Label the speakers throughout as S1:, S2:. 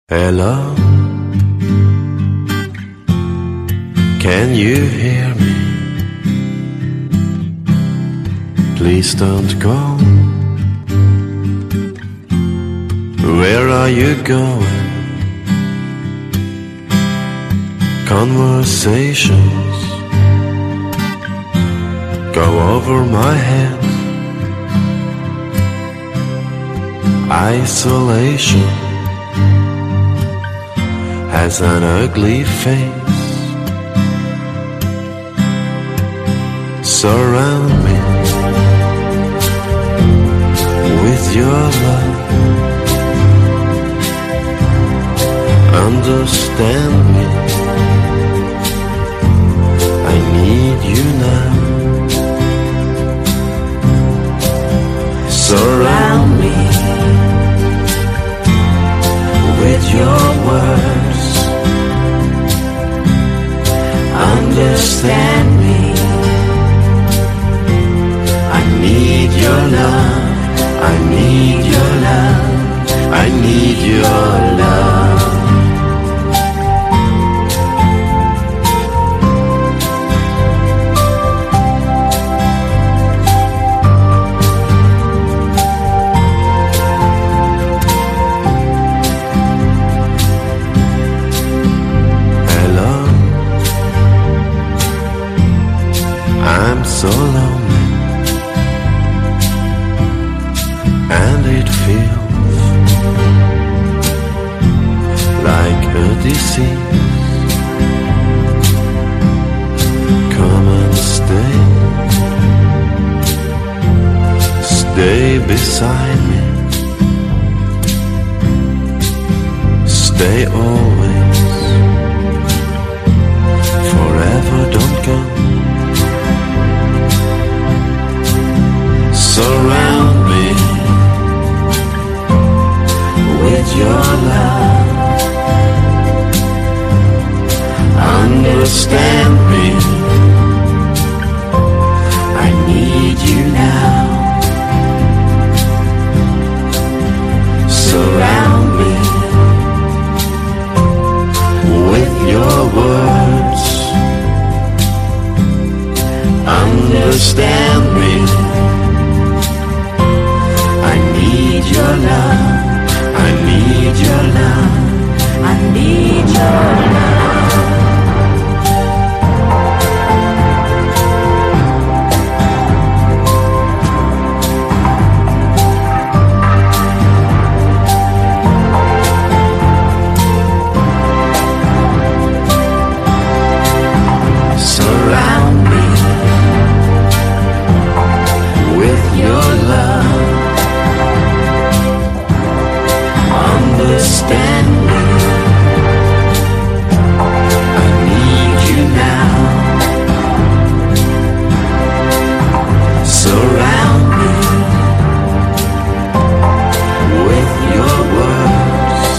S1: Hello, can you hear me? Please don't go. Where are you going? Conversations go over my head. Isolation has an ugly face. Surround me with your love. Understand me, I need you now. Surround me with your words. Understand me, I need your love. I need your love. I need your love. I'm so lonely, and it feels like a disease. Come and stay beside me. Stay always, forever, don't go. Surround me with your love. Understand me, I need you now. Surround me with your words. Understand me, I need your love. I need your love. I need your love. Surround me with your love. Understand me, I need you now. Surround me with your words.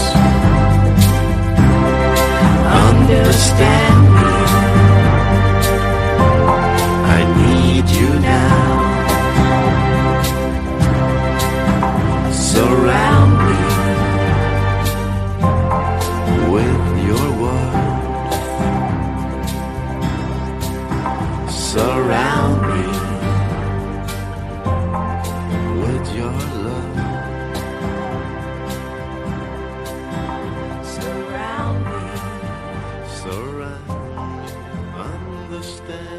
S1: Understand me, I need you now. Surround me with your words. Surround me with your love. Surround me, surround, understand.